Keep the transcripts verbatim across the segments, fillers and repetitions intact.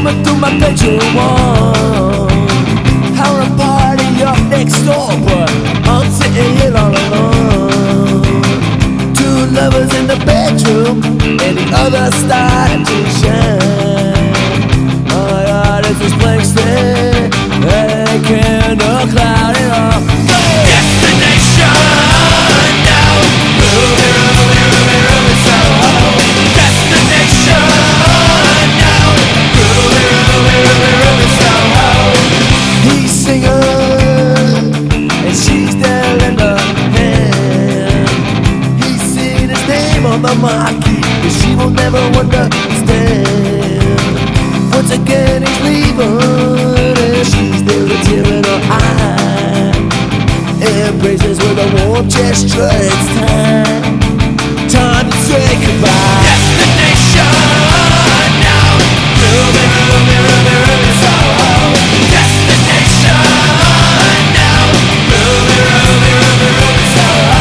coming through my bedroom wall. Having a party up next door, but I'm sitting here all alone. Two lovers in the bedroom, and the other started to shine. Oh my God, it's this blank stare, a candle cloud it all. Destination now, Ruby, Ruby, Ruby, Ruby, Soho. Destination now, Ruby, Ruby, Ruby, Ruby, Soho. He's singing, and she's there in the hand. He's seen his name on the marquee, but she will never understand. Once again he's leaving, and she's there with a tear in her eye. Embraces with a warm gesture, it's time, time to say goodbye. Destination now, Ruby, Ruby, Ruby, Ruby, Soho. Destination now, Ruby, Ruby, Ruby, Ruby, Soho.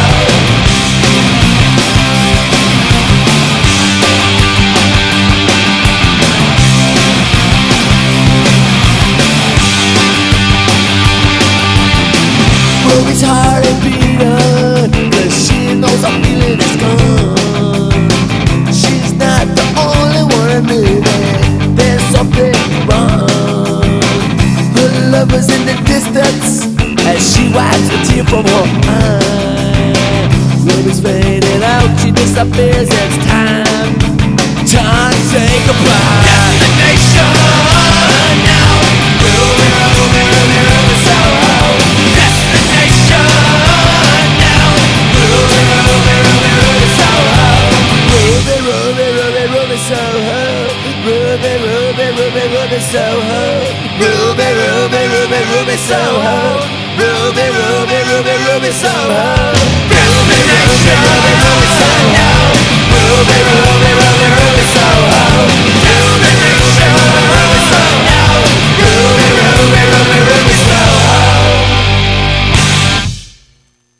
Ruby's heart is beating, cause she knows her feeling is gone. She's not the only one admitting there's something wrong. Her lover's in the distance as she wipes a tear from her eye. Ruby's fading out, she disappears, it's time, time to say goodbye. Destination now, Ruby, Ruby, Ruby, Ruby, Soho. Destination now, Ruby, Ruby, Ruby, Ruby, Soho. Ruby, Ruby, Ruby, Ruby, Soho. Ruby, Ruby, Ruby, Ruby, Soho. Ruby, Ruby, Ruby, Ruby, Soho. Ruby, Ruby, Ruby, Ruby, Soho. Ruby, Ruby, Ruby, Ruby, Soho. Ruby, Ruby, Ruby,